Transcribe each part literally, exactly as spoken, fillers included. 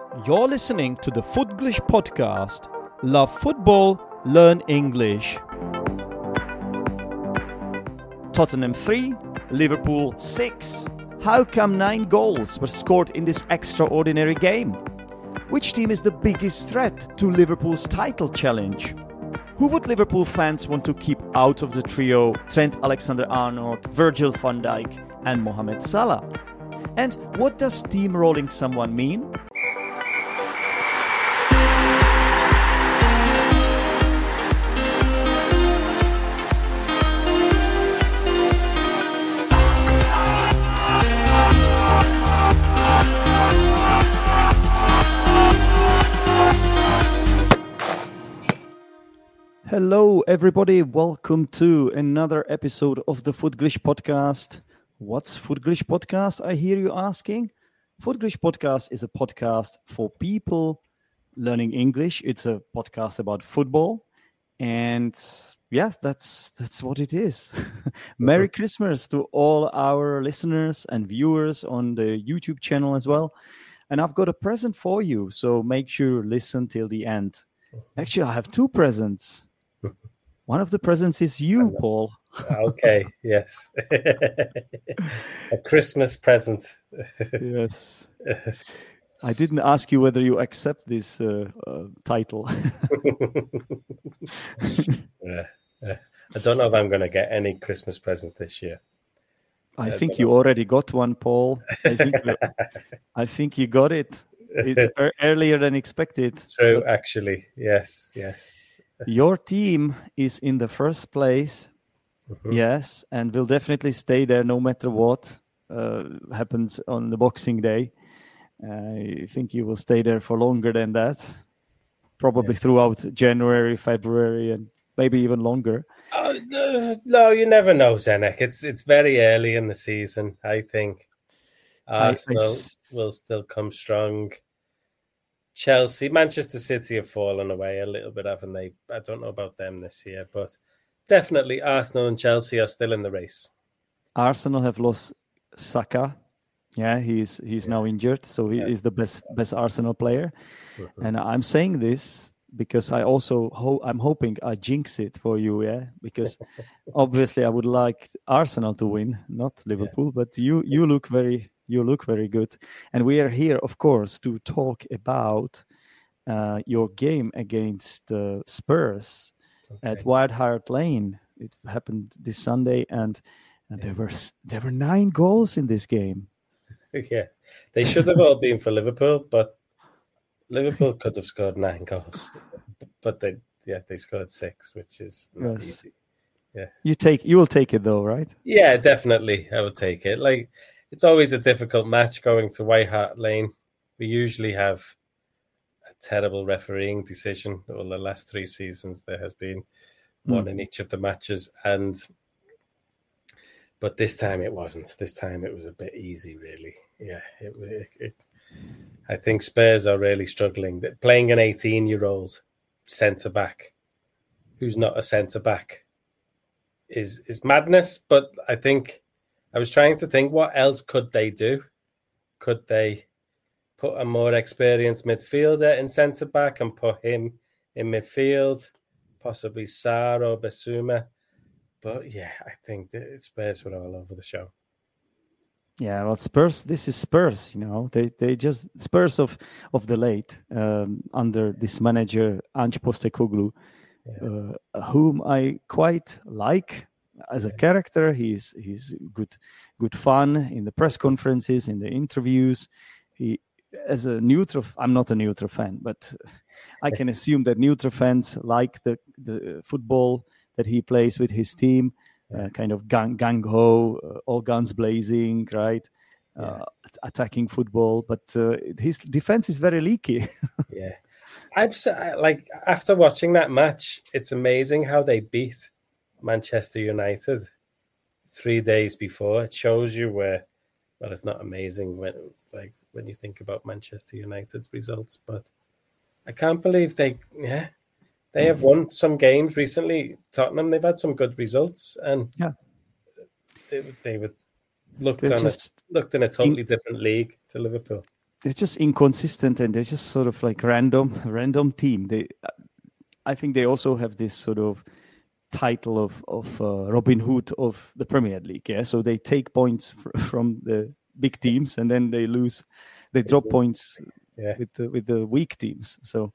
You're listening to the Footglish podcast. Love football, learn English. Tottenham three, Liverpool six. How come nine goals were scored in this extraordinary game? Which team is the biggest threat to Liverpool's title challenge? Who would Liverpool fans want to keep out of the trio Trent Alexander-Arnold, Virgil van Dijk and Mohamed Salah? And what does steamrolling someone mean? Hello, everybody. Welcome to another episode of the Footglish podcast. What's Footglish podcast? I hear you asking. Footglish podcast is a podcast for people learning English. It's a podcast about football, and yeah, that's that's what it is. Merry Christmas to all our listeners and viewers on the YouTube channel as well. And I've got a present for you, so make sure you listen till the end. Actually, I have two presents. One of the presents is you, Paul. Okay, yes. A Christmas present. Yes. I didn't ask you whether you accept this uh, uh, title. yeah, yeah. I don't know if I'm going to get any Christmas presents this year. I, I think know. you already got one, Paul. I think, I think you got it. It's er- earlier than expected. True, actually. Yes, yes. Your team is in the first place, mm-hmm. yes, and will definitely stay there no matter what uh, happens on the Boxing Day. Uh, I think you will stay there for longer than that, probably yeah. throughout January, February, and maybe even longer. Oh, no, you never know, Zenek. It's it's very early in the season, I think. Arsenal I, I s- will still come strong. Chelsea, Manchester City have fallen away a little bit, haven't they? I don't know about them this year, but definitely Arsenal and Chelsea are still in the race. Arsenal have lost Saka. Yeah, he's he's yeah. now injured, so he yeah. is the best best Arsenal player. Mm-hmm. And I'm saying this because I also ho- I'm hoping I jinx it for you, yeah. Because obviously I would like Arsenal to win, not Liverpool. Yeah. But you you look very. You look very good. And we are here, of course, to talk about uh, your game against uh, Spurs okay. at White Hart Lane. It happened this Sunday, and, and yeah. there were there were nine goals in this game. Yeah, they should have all been for Liverpool, but Liverpool could have scored nine goals. But they, yeah, they scored six, which is not yes. easy. Yeah, you take you will take it though, right? Yeah, definitely, I would take it. Like. It's always a difficult match going to White Hart Lane. We usually have a terrible refereeing decision. Well, the last three seasons there has been one mm. in each of the matches, and but this time it wasn't. This time it was a bit easy, really. Yeah, it, it, it, I think Spurs are really struggling. Playing an eighteen-year-old centre back who's not a centre back is is madness. But I think. I was trying to think, what else could they do? Could they put a more experienced midfielder in centre-back and put him in midfield? Possibly Sarr or Bissouma. But yeah, I think the Spurs were all over the show. Yeah, well, Spurs, this is Spurs, you know. They they just, Spurs of, of the late, um, under this manager, Ange Postecoglou, yeah. uh, whom I quite like. As a character, he's he's good, good fun in the press conferences, in the interviews. He, as a neutral, I'm not a neutral fan, but I can assume that neutral fans like the the football that he plays with his team, uh, kind of gang gang ho, uh, all guns blazing, right? Uh, yeah. Attacking football, but uh, his defense is very leaky. yeah, I've like after watching that match, it's amazing how they beat Manchester United three days before. It shows you where, well, it's not amazing when, like, when you think about Manchester United's results, but I can't believe they, yeah, they have won some games recently. Tottenham, they've had some good results, and yeah, they they would looked on just, a, looked in a totally different league to Liverpool. they're just inconsistent, and they're just sort of like random, random team. They, I think, they also have this sort of title of of uh, Robin Hood of the Premier League. Yeah, so they take points fr- from the big teams, and then they lose, they drop It's, points yeah. with the with the weak teams. So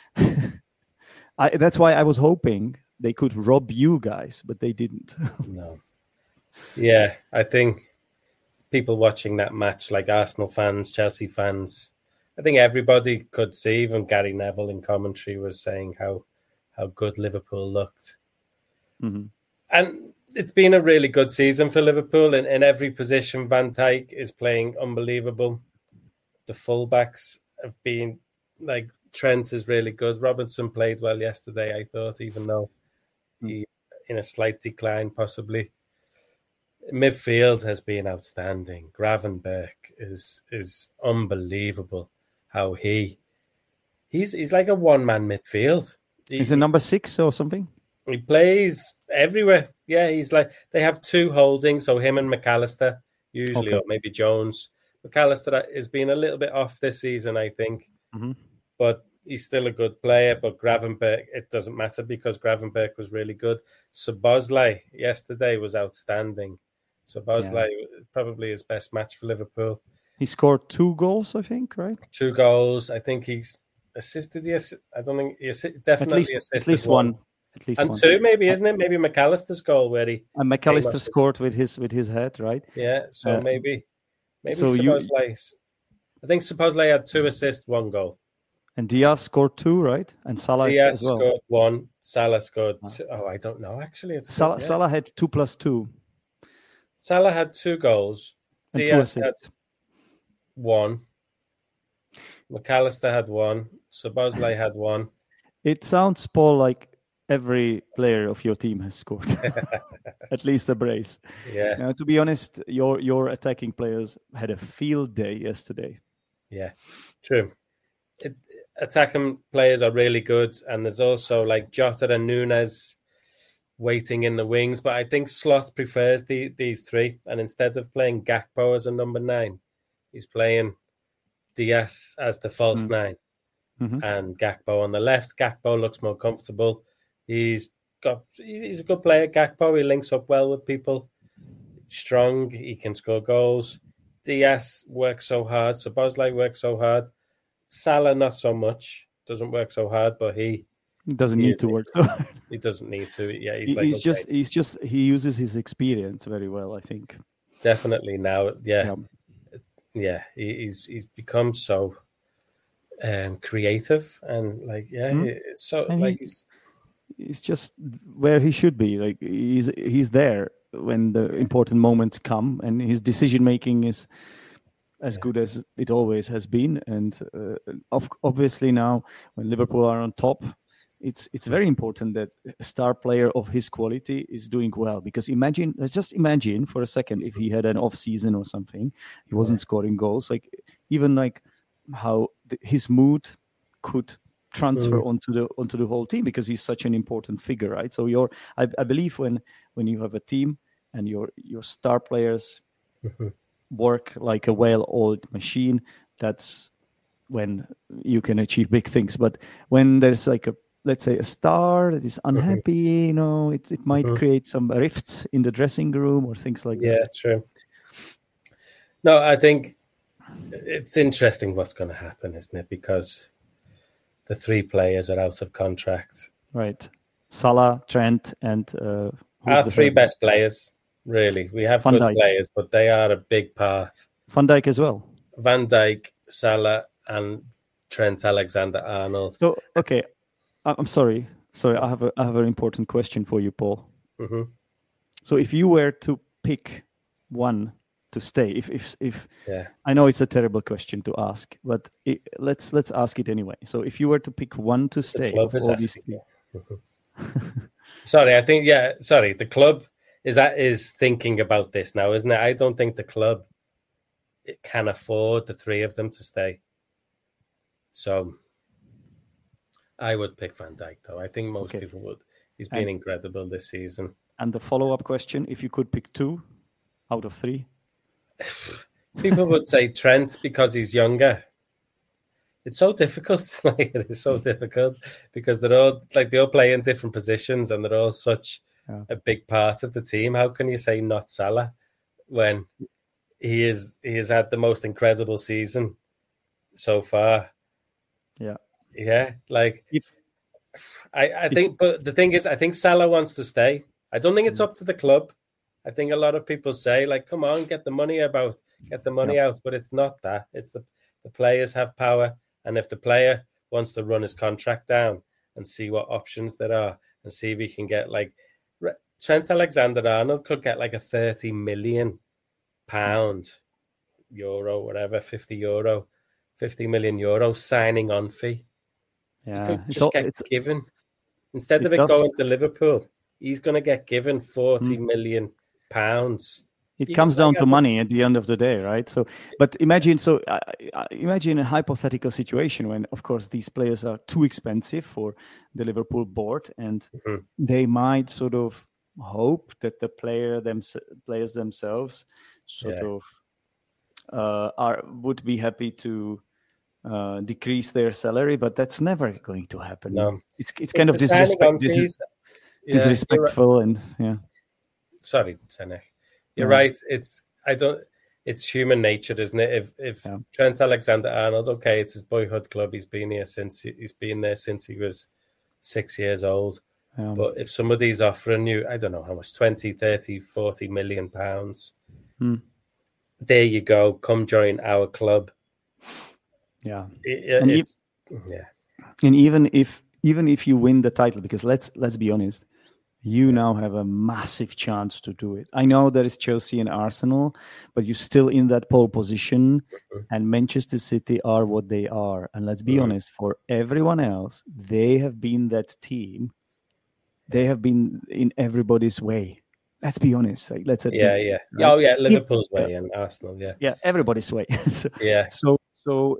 I, that's why I was hoping they could rob you guys, but they didn't. No. Yeah, I think people watching that match, like Arsenal fans, Chelsea fans, I think everybody could see, even Gary Neville in commentary was saying how how good Liverpool looked. Mm-hmm. And it's been a really good season for Liverpool. In, in every position, Van Dijk is playing unbelievable. The fullbacks have been, like, Trent is really good. Robinson played well yesterday, I thought, even though he in a slight decline, possibly. Midfield has been outstanding. Gravenberch is is unbelievable. How he he's he's like a one man midfield. He, Is it number six or something? He plays everywhere. Yeah, he's like, they have two holdings, so him and McAllister usually, Okay. or maybe Jones. McAllister has been a little bit off this season, I think, Mm-hmm. but he's still a good player. But Gravenberch, it doesn't matter because Gravenberch was really good. Szoboszlai yesterday was outstanding. Szoboszlai probably his best match for Liverpool. He scored two goals, I think, right? Two goals. I think he's assisted. Yes, I don't think he assi- At definitely least, assisted at least one. one. At least And one. two, maybe, isn't it? Maybe McAllister's goal where he And came McAllister off scored with his with his head, right? Yeah, so Uh, maybe maybe so you- Szoboszlai. I think Szoboszlai had two assists, one goal. And Diaz scored two, right? And Salah Diaz as well. scored one. Salah scored two. Oh, I don't know. Actually, it's Salah, good, yeah. Salah had two plus two Salah had two goals. and two Diaz had assists. one. McAllister had one. Szoboszlai had one. It sounds, Paul, like every player of your team has scored at least a brace. Yeah, Now, to be honest, your your attacking players had a field day yesterday. yeah, true. It, attacking players are really good, and there's also like Jota and Nunes waiting in the wings. But I think Slot prefers the, these three, and instead of playing Gakpo as a number nine, he's playing Diaz as the false Mm. nine, Mhm. and Gakpo on the left. Gakpo looks more comfortable. He's got he's, he's a good player. Gakpo, he links up well with people. Strong, he can score goals. Diaz works so hard. Szoboszlai works so hard. Salah not so much. Doesn't work so hard, but he He doesn't He need is- to work so hard. he doesn't need to. Yeah, he's He- like he's okay, just he's just he uses his experience very well, I think. definitely now. Yeah, Yeah. yeah. He, he's he's become so um, creative and like yeah, Hmm. it's so And like he- he's He's just where he should be. Like he's he's there when the important moments come, and his decision making is as Yeah. good as it always has been. And uh, of, obviously now, when Liverpool are on top, it's it's very important that a star player of his quality is doing well. Because imagine, let's just imagine for a second if he had an off season or something, he wasn't scoring goals. Like even like how the, his mood could transfer Mm. onto the onto the whole team, because he's such an important figure, right? So you're, I, I believe when when you have a team and your your star players Mhm. work like a well-oiled machine, that's when you can achieve big things. But when there's like a, let's say, a star that is unhappy, you know, it it might Mhm. create some rifts in the dressing room or things like yeah, that. true. No, I think it's interesting what's going to happen, isn't it? Because the three players are out of contract. Right. Salah, Trent, and uh, who's Our the three third? best players, really. We have Van good Dijk. players, but they are a big part. Van Dijk as well. Van Dijk, Salah, and Trent Alexander-Arnold. So okay, I- I'm sorry. Sorry, I have a I have an important question for you, Paul. hmm So if you were to pick one to stay, if if if Yeah. I know it's a terrible question to ask, but it, let's let's ask it anyway. So if you were to pick one to stay, club of is all these asking. three, Sorry, I think yeah. Sorry, the club is that is thinking about this now, isn't it? I don't think the club it can afford the three of them to stay. So I would pick Van Dijk, though. I think most Okay. people would. He's been And- incredible this season. and the follow-up question: if you could pick two out of three, People would say Trent because he's younger, it's so difficult. Like it is so difficult because they're all like they all play in different positions and they're all such yeah. a big part of the team. How can you say not Salah when he is he has had the most incredible season so far? Yeah, yeah. Like if, I, I think, if, but the thing is, I think Salah wants to stay. I don't think it's up to the club. I think a lot of people say, like, come on, get the money about, get the money yeah. out, but it's not that. It's the the players have power. And if the player wants to run his contract down and see what options there are and see if he can get like Trent Alexander-Arnold could get like a thirty million pound euro, whatever, fifty euro, fifty million euro signing on fee. Yeah, he could just all, get given instead it of it does. going to Liverpool. He's going to get given forty mm. million pounds. It you comes down to money at the end of the day, right? So, but imagine, so uh, imagine a hypothetical situation when, of course, these players are too expensive for the Liverpool board, and mm-hmm. they might sort of hope that the player them players themselves sort yeah. of uh, are would be happy to uh, decrease their salary, but that's never going to happen. No. It's it's kind it's of disrespect, dis- yeah, disrespectful, right. and yeah. Sorry, Senek. You're yeah. right. It's I don't. It's human nature, isn't it? If if yeah. Trent Alexander-Arnold, okay, it's his boyhood club. He's been here since he's been there since he was six years old. Yeah. But if somebody's offering you, I don't know how much, twenty, thirty, forty million pounds, hmm. there you go. Come join our club. Yeah, it, and it's if, yeah. And even if even if you win the title, because let's let's be honest. You now have a massive chance to do it. I know there is Chelsea and Arsenal, but you're still in that pole position, mm-hmm. and Manchester City are what they are. And let's be mm-hmm. honest, for everyone else, they have been that team. They have been in everybody's way. Let's be honest. Like, let's admit, yeah, yeah, right? Oh yeah, Liverpool's if, way and Arsenal, yeah, yeah, everybody's way. so, yeah. So, so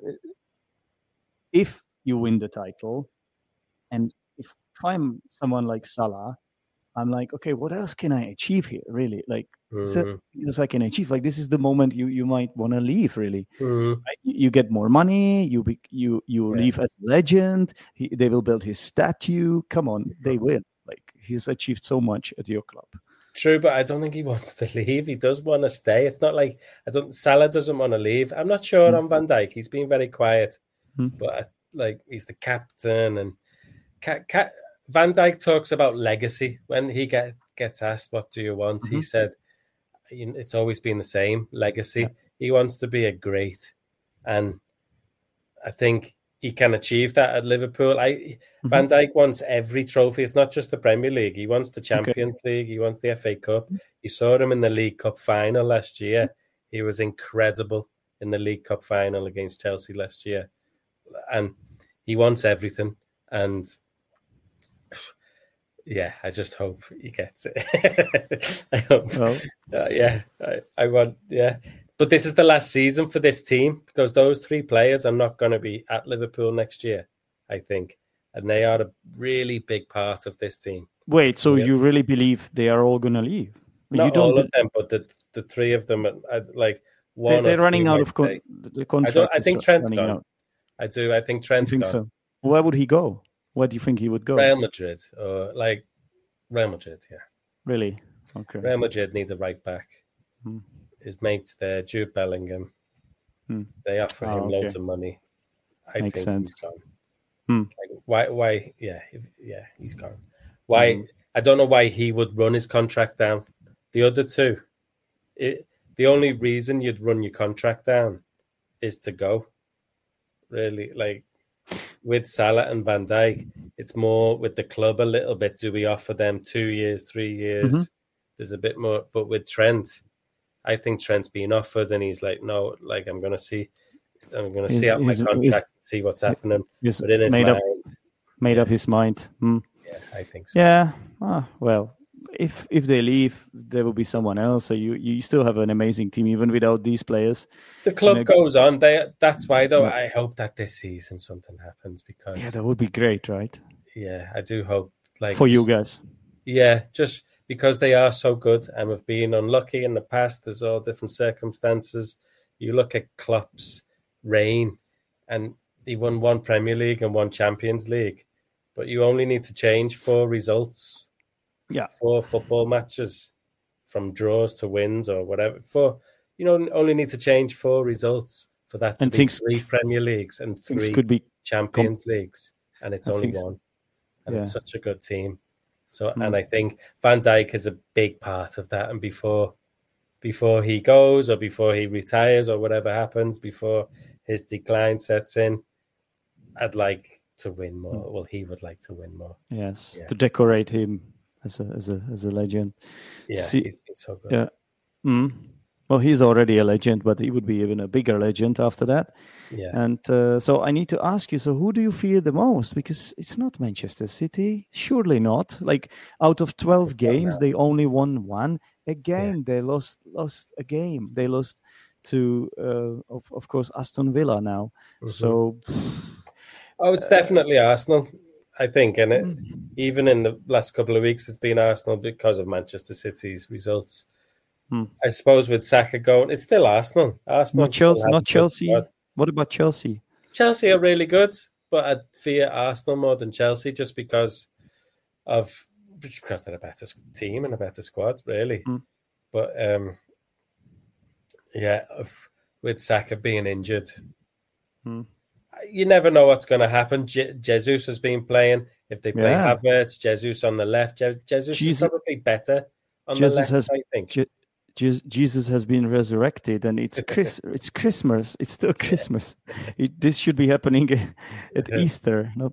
if you win the title, and if I'm someone like Salah, I'm like, okay, what else can I achieve here? Really, like, mm. else I can achieve. Like, this is the moment you, you might want to leave. Really, mm. right? You get more money. You be, you you yeah. leave as a legend. He, they will build his statue. Come on, they will. Like, he's achieved so much at your club. True, but I don't think he wants to leave. He does want to stay. It's not like I don't. Salah doesn't want to leave. I'm not sure mm. on Van Dijk. He's been very quiet, mm. but like he's the captain and. Ca- ca- Van Dijk talks about legacy. When he get, gets asked, what do you want? Mm-hmm. He said, it's always been the same, legacy. Yeah. He wants to be a great. And I think he can achieve that at Liverpool. I mm-hmm. Van Dijk wants every trophy. It's not just the Premier League. He wants the Champions okay. League. He wants the F A Cup. You saw him in the League Cup final last year. He was incredible in the League Cup final against Chelsea last year. And he wants everything. And yeah, I just hope he gets it. I hope. Well, uh, yeah, I, I want. Yeah, but this is the last season for this team because those three players are not going to be at Liverpool next year, I think, and they are a really big part of this team. Wait, so yeah. you really believe they are all going to leave? Not you don't all be- of them, but the the three of them, are, like one. They, they're running out of con- the contract. I, don't, I think Trent's gone. Out. I do. I think Trent's think gone. So. Where would he go? Where do you think he would go? Real Madrid, or like Real Madrid, yeah. Really? Okay. Real Madrid needs a right back. Hmm. His mates there, Jude Bellingham. Hmm. They offer oh, him okay. loads of money. I Makes think sense. he's gone. Hmm. Like, why? Why? Yeah, if, yeah, he's gone. Why? Hmm. I don't know why he would run his contract down. The other two, it, the only reason you'd run your contract down is to go. Really, like. With Salah and Van Dijk, it's more with the club a little bit. Do we offer them two years, three years? Mm-hmm. There's a bit more. But with Trent, I think Trent's been offered and he's like, no, like I'm going to see, I'm going to see out my contract and see what's happening. He's but in his made mind, up, made up his mind. Hmm. Yeah, I think so. Yeah. Ah, well, if if they leave, there will be someone else. So you, you still have an amazing team even without these players. The club and goes on. They that's why though. Yeah. I hope that this season something happens because yeah, that would be great, right? Yeah, I do hope. Like for you guys. Yeah, just because they are so good and we've been unlucky in the past. There's all different circumstances. You look at Klopp's reign, and he won one Premier League and one Champions League, but you only need to change four results. Yeah. Four football matches from draws to wins or whatever. Four, you know, only need to change four results for that to And be things- three Premier Leagues and Things three could be Champions Leagues, and it's I only think so. one. And Yeah. it's such a good team. So, Mm. and I think Van Dijk is a big part of that. And before, before he goes or before he retires or whatever happens, before his decline sets in, I'd like to win more. Well, he would like to win more. yes Yeah. to decorate him as a as a as a legend. Yeah, See- he's been so good. Yeah. Mm. Well, he's already a legend, but he would be even a bigger legend after that. Yeah. And uh, so I need to ask you, so who do you fear the most? Because it's not Manchester City. Surely not. Like out of twelve It's not games, that. they only won one. Again, they lost lost a game. They lost to, uh, of, of course, Aston Villa now. Mhm. So, Oh, it's definitely Arsenal, I think. And it, mm, even in the last couple of weeks, it's been Arsenal because of Manchester City's results. Hmm. I suppose with Saka going, it's still Arsenal. Arsenal not Chelsea. Not good Chelsea. squad. What about Chelsea? Chelsea are really good, but I fear Arsenal more than Chelsea just because of just because they're a better team and a better squad, really. Hmm. But um, yeah, with Saka being injured, Hmm. you never know what's going to happen. Je- Jesus has been playing. If they play Yeah. Havertz, Jesus on the left, Je- Jesus Jesus- is probably better on Jesus the left, has- I think. Je- Je- Jesus has been resurrected, and it's Chris. It's Christmas. It's still Christmas. It, this should be happening at Easter, not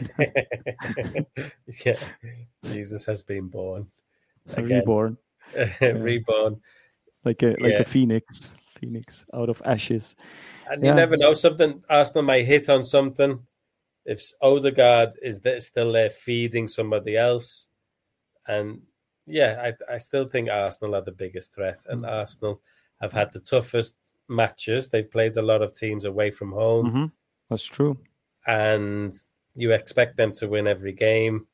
Yeah, Jesus has been born again. reborn, Reborn. like a like Yeah. a phoenix, phoenix out of ashes. And you Yeah. never know, something Arsenal might hit on something. If Odegaard is there, still there feeding somebody else. And yeah, I, I still think Arsenal are the biggest threat. And Mm. Arsenal have had the toughest matches. They've played a lot of teams away from home. Hmm. That's true. And you expect them to win every game.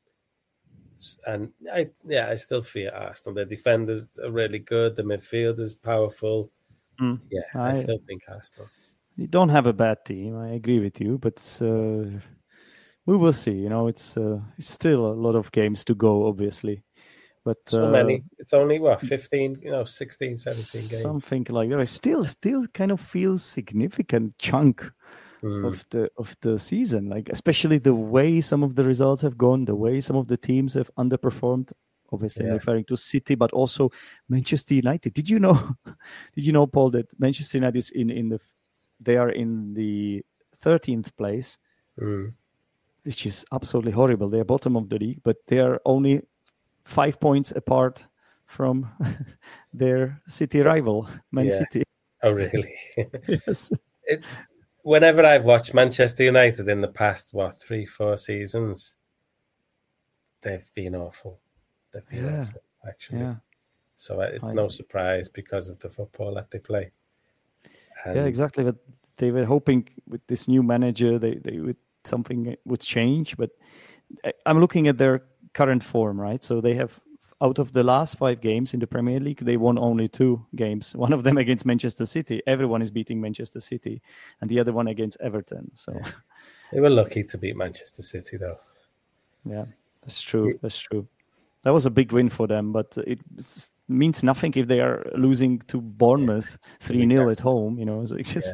And I, yeah, I still fear Arsenal. Their defenders are really good. The midfield is powerful. Mm. Yeah, I, I- still think Arsenal. You don't have a bad team. I agree with you, but uh, we will see. You know, it's uh, it's still a lot of games to go, obviously. But So uh, many. It's only, what, fifteen, you know, sixteen, seventeen games. something like that. I still still kind of feels significant chunk Mm. of the of the season, like especially the way some of the results have gone, the way some of the teams have underperformed. Obviously, I'm Yeah. referring to City, but also Manchester United. Did you know? Did you know, Paul, that Manchester United is in in the they are in the thirteenth place, Mm. which is absolutely horrible. They are bottom of the league, but they are only five points apart from their City rival, Man Yeah. City. Oh, really? Yes. it, whenever I've watched Manchester United in the past, what, three, four seasons, they've been awful. They've been Yeah. awful, actually. Yeah. So it's I- no surprise because of the football that they play. And Yeah, exactly. But they were hoping with this new manager, they, they would something would change. But I- I'm looking at their current form, right? So they have, out of the last five games in the Premier League, they won only two games. One of them against Manchester City. Everyone is beating Manchester City, and the other one against Everton. So They were lucky to beat Manchester City, though. yeah, that's true. That's true. That was a big win for them, but it s- means nothing if they are losing to Bournemouth three nil at home. You know, so it's just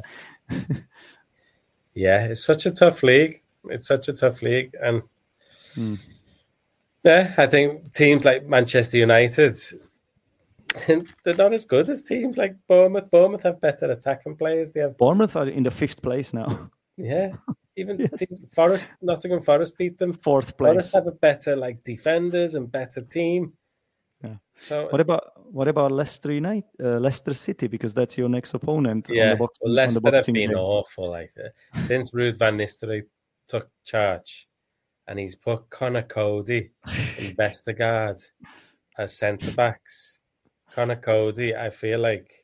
Yeah, it's such a tough league. It's such a tough league. And Mm. yeah, I think teams like Manchester United, they're not as good as teams like Bournemouth. Bournemouth have better attacking players. They have, Bournemouth are in the fifth place now, yeah, even Yes. teams, Forest, Nottingham Forest beat them. fourth place. Forest have a better like defenders and better team. Yeah. So What about what about Leicester United, uh, Leicester City? Because that's your next opponent. yeah, on the boxing, well, on Leicester the have boxing been day. awful. Like uh, since Ruud van Nistelrooy took charge, and he's put Connor Cody and Vestergaard as centre backs. Connor Cody, I feel like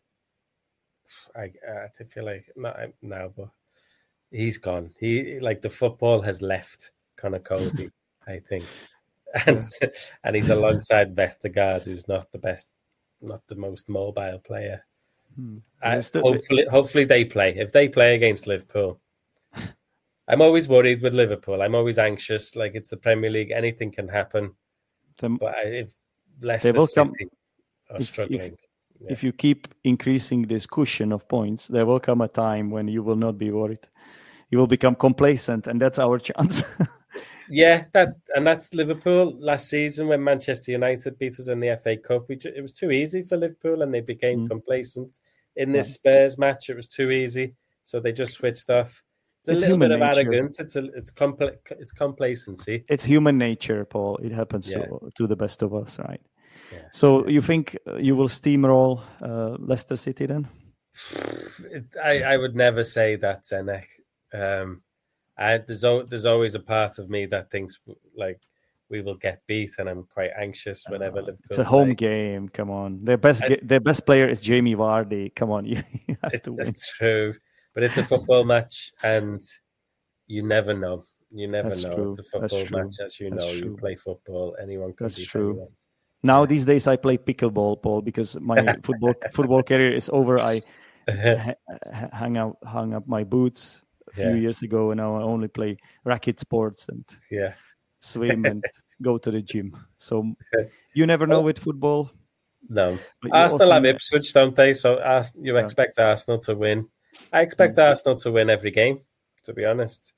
I, I feel like not now, but he's gone. He like the football has left Connor Cody, I think, and and he's alongside Vestergaard, who's not the best, not the most mobile player. Hmm. I, They're still- hopefully, hopefully they play. If they play against Liverpool, I'm always worried with Liverpool. I'm always anxious. Like, it's the Premier League, anything can happen. The, but I, if Leicester City come, are if, struggling. If, yeah. if you keep increasing this cushion of points, there will come a time when you will not be worried. You will become complacent, and that's our chance. Yeah, that and that's Liverpool last season when Manchester United beat us in the F A Cup. We, it was too easy for Liverpool, and they became mm. complacent. In this yeah. Spurs match, it was too easy, so they just switched off. It's a it's little bit of nature. arrogance. It's a it's compl- it's complacency. It's human nature, Paul. It happens yeah. to, to the best of us, right? Yeah. So you think you will steamroll uh, Leicester City then? It, I I would never say that, Zenek. Um, I, there's there's always a part of me that thinks like we will get beat, and I'm quite anxious whenever uh, Liverpool. It's a home play. game. Come on, their best I, their best player is Jamie Vardy. Come on, you, you have it, to win. It's true, but it's a football match, and you never know. You never That's know. True. It's a football match, as you That's know. True. You play football. Anyone can That's beat true. anyone. Now yeah. these days I play pickleball, Paul, because my football football career is over. I ha- hang out hung up my boots a few yeah. years ago, and now I only play racket sports and yeah. swim and go to the gym. So you never know with football. No, Arsenal have Ipswich, don't they? So you expect yeah. Arsenal to win. I expect mm-hmm. Arsenal to win every game, to be honest.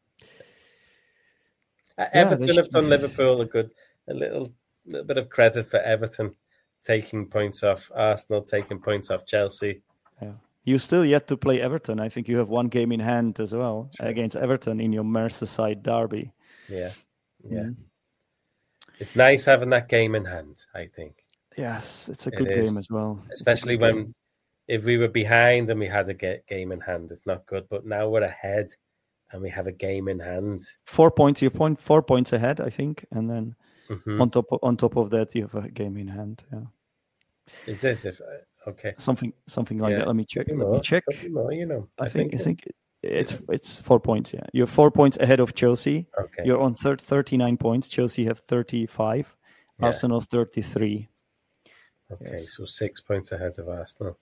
Yeah, Everton have done Liverpool a good, a little, little bit of credit for Everton taking points off Arsenal, taking points off Chelsea. Yeah. You still yet to play Everton. I think you have one game in hand as well True. against Everton in your Merseyside derby. Yeah, yeah. Mm-hmm. It's nice having that game in hand, I think. Yes, it's a good it game as well. Especially when, game. if we were behind and we had a game in hand, it's not good. But now we're ahead and we have a game in hand. Four points, you're point, four points ahead, I think. And then mm-hmm. on top of, on top of that, you have a game in hand. Yeah. Is this if okay? Something something like yeah. that. Let me check. Let more, me check. More, you know. I, I think, think I think it's it's four points. Yeah, you're four points ahead of Chelsea. Okay. You're on thir- thirty-nine points. Chelsea have thirty-five. Yeah. Arsenal thirty-three. Okay, yes. So six points ahead of Arsenal.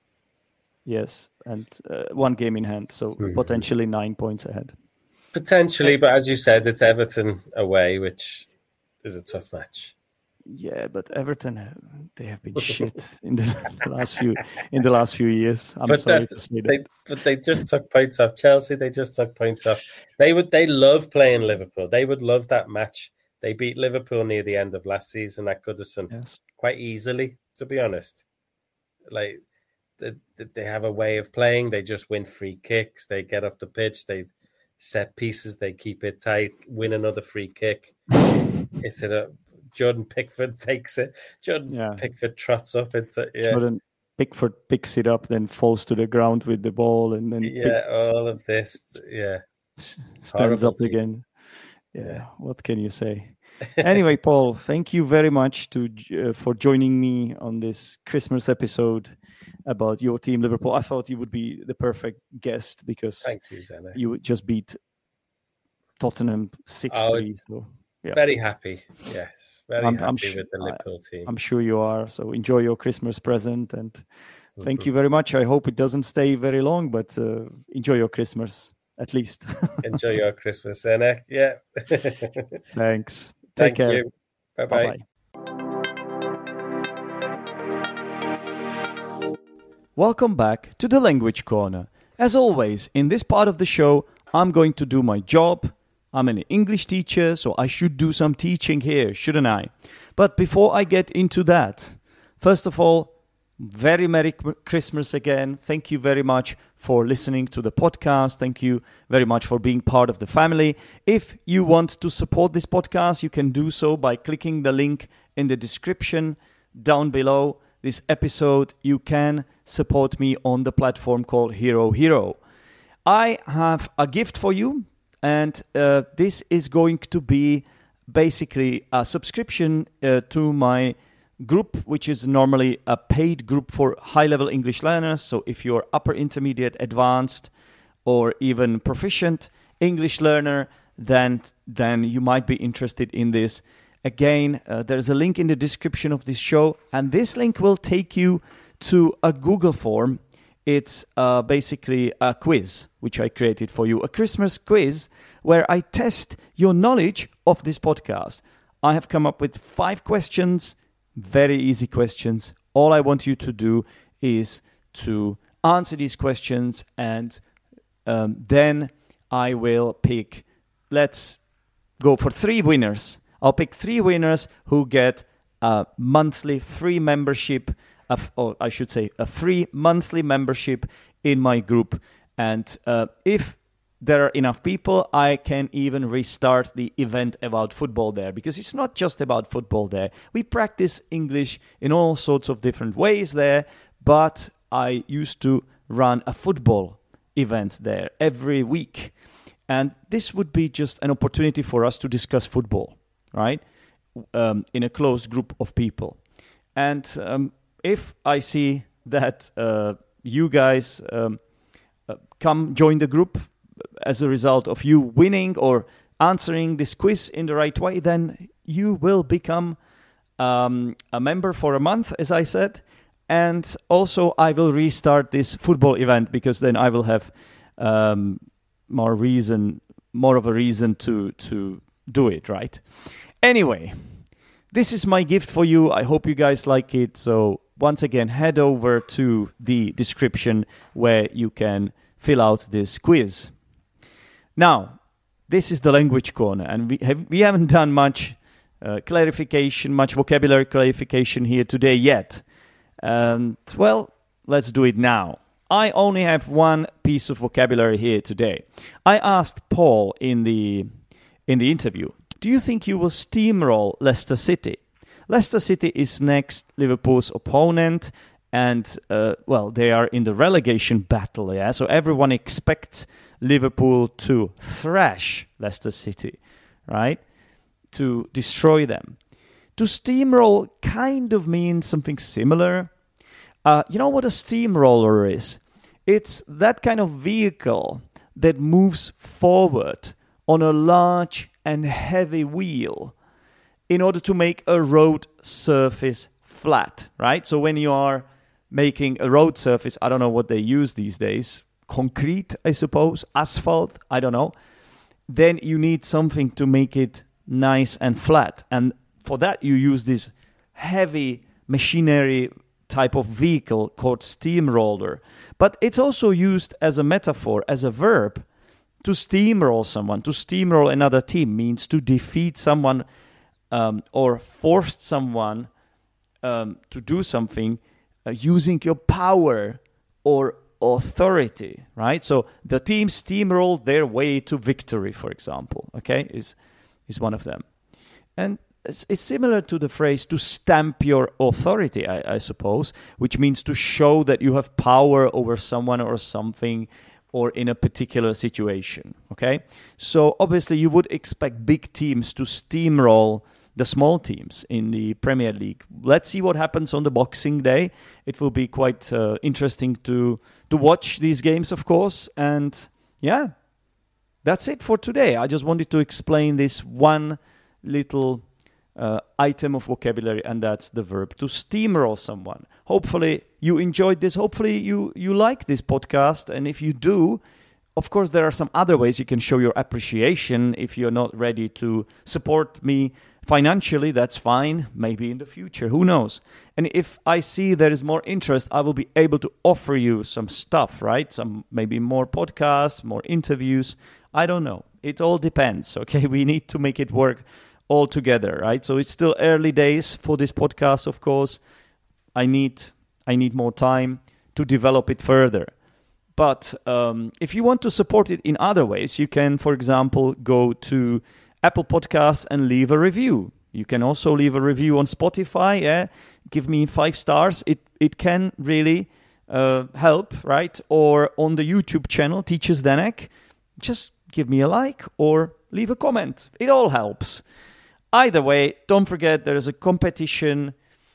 Yes, and uh, one game in hand, so mm-hmm. potentially nine points ahead. Potentially, but as you said, it's Everton away, which is a tough match. Yeah, but Everton, they have been shit in the last few in the last few years. I'm but sorry to say that. They, but they just took points off Chelsea. They just took points off. They would. They love playing Liverpool. They would love that match. They beat Liverpool near the end of last season at Goodison yes. quite easily, to be honest. Like they, they have a way of playing. They just win free kicks. They get up the pitch. They set pieces. They keep it tight. Win another free kick. It's a Jordan Pickford takes it. Jordan yeah. Pickford trots up. It's a, yeah. Jordan Pickford picks it up, then falls to the ground with the ball, and then yeah, picks, all of this, yeah, stands Horrible up team. again. Yeah, yeah, what can you say? Anyway, Paul, thank you very much to uh, for joining me on this Christmas episode about your team, Liverpool. I thought you would be the perfect guest because thank you, Zena. You would just beat Tottenham six three. So yeah, very happy. Yes, very I'm, happy I'm with sh- the Liverpool team. I'm sure you are. So enjoy your Christmas present, and mm-hmm. thank you very much. I hope it doesn't stay very long, but uh, enjoy your Christmas at least. Enjoy your Christmas, Zena. Yeah. Thanks. Take Thank care. you. Bye-bye. Bye-bye. Welcome back to the Language Corner. As always, in this part of the show, I'm going to do my job. I'm an English teacher, so I should do some teaching here, shouldn't I? But before I get into that, first of all, very Merry Christmas again. Thank you very much for listening to the podcast. Thank you very much for being part of the family. If you want to support this podcast, you can do so by clicking the link in the description down below this episode. You can support me on the platform called Hero Hero. I have a gift for you, and uh, this is going to be basically a subscription uh, to my group, which is normally a paid group for high-level English learners. So if you're upper intermediate, advanced, or even proficient English learner, then then you might be interested in this. Again, uh, there's a link in the description of this show, and this link will take you to a Google form It's uh, basically a quiz which I created for you, a Christmas quiz where I test your knowledge of this podcast. I have come up with five questions, very easy questions. All I want you to do is to answer these questions, and um, then I will pick, let's go for three winners. I'll pick three winners who get a monthly free membership, of, or I should say a free monthly membership in my group. And uh, if there are enough people, I can even restart the event about football there, because it's not just about football there. We practice English in all sorts of different ways there, but I used to run a football event there every week. And this would be just an opportunity for us to discuss football, right? Um, in a closed group of people. And um, if I see that uh, you guys um, uh, come join the group as a result of you winning or answering this quiz in the right way, then you will become um, a member for a month, as I said. And also I will restart this football event, because then I will have um, more reason, more of a reason to, to do it, right? Anyway, this is my gift for you. I hope you guys like it. So once again, head over to the description where you can fill out this quiz. Now, this is the language corner, and we have we haven't done much uh, clarification, much vocabulary clarification here today yet. And well, let's do it now. I only have one piece of vocabulary here today. I asked Paul in the in the interview, do you think you will steamroll Leicester City? Leicester City is next Liverpool's opponent, and uh, well, they are in the relegation battle, yeah. So everyone expects Liverpool to thrash Leicester City, right? To destroy them. To steamroll kind of means something similar. Uh, you know what a steamroller is? It's that kind of vehicle that moves forward on a large and heavy wheel in order to make a road surface flat, right? So when you are making a road surface, I don't know what they use these days, concrete, I suppose, asphalt, I don't know, then you need something to make it nice and flat. And for that, you use this heavy machinery type of vehicle called steamroller. But it's also used as a metaphor, as a verb, to steamroll someone. To steamroll another team means to defeat someone um, or force someone um, to do something uh, using your power or authority, right? So the team steamrolled their way to victory, for example, okay, is is one of them. And it's, it's similar to the phrase to stamp your authority, I, I suppose, which means to show that you have power over someone or something or in a particular situation, okay? So obviously you would expect big teams to steamroll the small teams in the Premier League. Let's see what happens on the Boxing Day. It will be quite uh, interesting to to watch these games, of course. And yeah, that's it for today. I just wanted to explain this one little uh, item of vocabulary, and that's the verb to steamroll someone. Hopefully you enjoyed this. Hopefully you, you like this podcast. And if you do, of course, there are some other ways you can show your appreciation. If you're not ready to support me financially, that's fine. Maybe in the future, who knows? And if I see there is more interest, I will be able to offer you some stuff, right? Some maybe more podcasts, more interviews. I don't know. It all depends, okay? We need to make it work all together, right? So it's still early days for this podcast, of course. I need I need more time to develop it further. But um, if you want to support it in other ways, you can, for example, go to Apple Podcasts and leave a review. You can also leave a review on Spotify. Yeah, give me five stars. It it can really uh, help, right? Or on the YouTube channel, Teachers Danek, just give me a like or leave a comment. It all helps. Either way, don't forget there is a competition,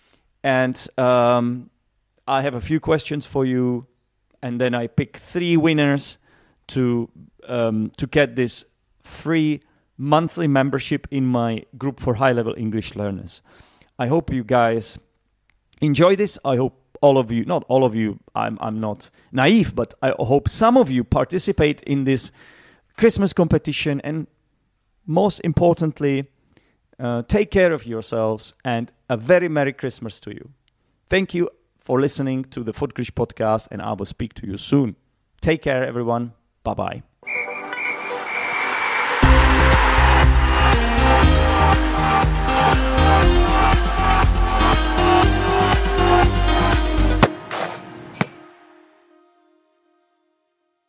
and um, I have a few questions for you, and then I pick three winners to um, to get this free monthly membership in my group for high-level English learners. I hope you guys enjoy this. I hope all of you, not all of you, I'm I'm not naive, but I hope some of you participate in this Christmas competition, and most importantly, uh, take care of yourselves, and a very Merry Christmas to you. Thank you for listening to the Fotokrish podcast, and I will speak to you soon. Take care, everyone. Bye-bye.